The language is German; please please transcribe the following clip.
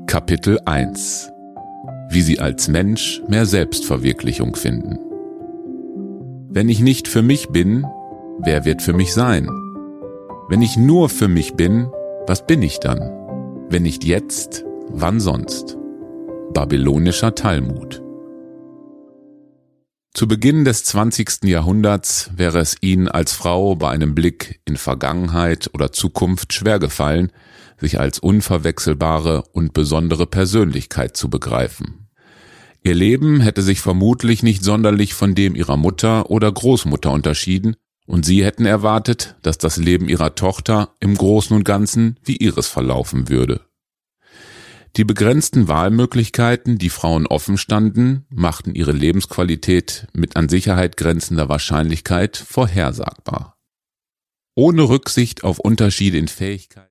Kapitel 1: Wie Sie als Mensch mehr Selbstverwirklichung finden. Wenn ich nicht für mich bin, wer wird für mich sein? Wenn ich nur für mich bin, was bin ich dann? Wenn nicht jetzt, wann sonst? Babylonischer Talmud. Zu Beginn des 20. Jahrhunderts wäre es Ihnen als Frau bei einem Blick in Vergangenheit oder Zukunft schwergefallen, sich als unverwechselbare und besondere Persönlichkeit zu begreifen. Ihr Leben hätte sich vermutlich nicht sonderlich von dem ihrer Mutter oder Großmutter unterschieden, und sie hätten erwartet, dass das Leben ihrer Tochter im Großen und Ganzen wie ihres verlaufen würde. Die begrenzten Wahlmöglichkeiten, die Frauen offen standen, machten ihre Lebensqualität mit an Sicherheit grenzender Wahrscheinlichkeit vorhersagbar. Ohne Rücksicht auf Unterschiede in Fähigkeit